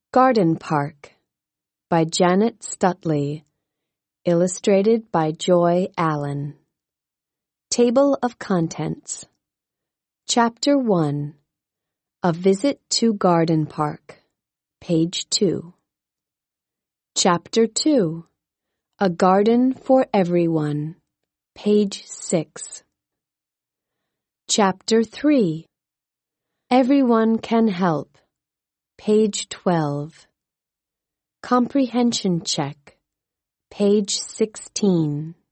Garden Park by Janet Stutley. Illustrated by Joy Allen. Table of Contents. Chapter 1. A Visit to Garden Park. Page 2. Chapter 2. A Garden for Everyone. Page 6. Chapter 3. Everyone Can Help. Page 12. Comprehension Check. Page 16.